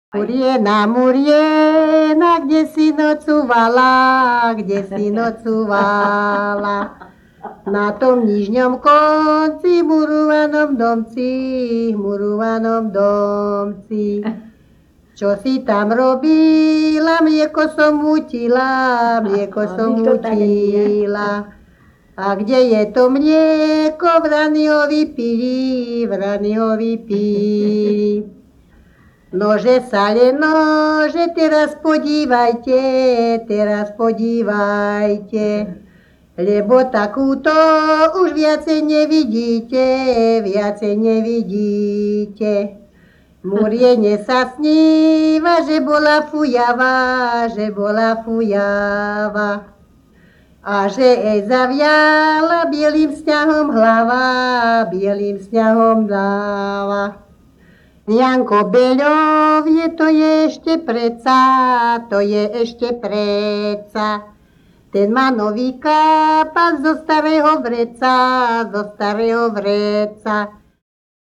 Muriena, kde si nocovala, na tom nižňom konci, murovanom domci. Čo si tam robila, mlieko som mutila. A kde je to mlieko, vrany ho vypili. Nože, sale, nože, teraz podívajte, lebo takúto už viacej nevidíte. Muriene sa sníva, že bola fujava, a že jej zaviala bielým sňahom hlava. Janko Beľovie, to je ešte preca, ten má nový kápas zo starého vreca.